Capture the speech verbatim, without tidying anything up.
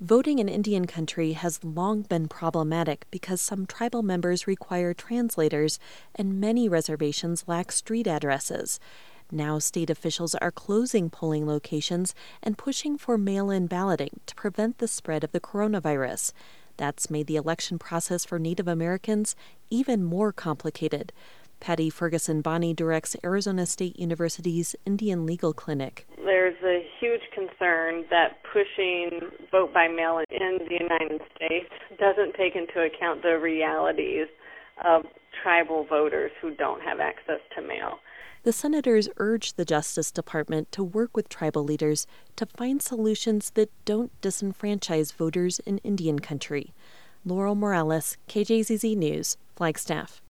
Voting in Indian country has long been problematic because some tribal members require translators and many reservations lack street addresses. Now state officials are closing polling locations and pushing for mail-in balloting to prevent the spread of the coronavirus. That's made the election process for Native Americans even more complicated. Patty Ferguson Bonney directs Arizona State University's Indian Legal Clinic. There's a huge concern that pushing vote by mail in the United States doesn't take into account the realities of tribal voters who don't have access to mail. The senators urged the Justice Department to work with tribal leaders to find solutions that don't disenfranchise voters in Indian country. Laurel Morales, K J Z Z News, Flagstaff.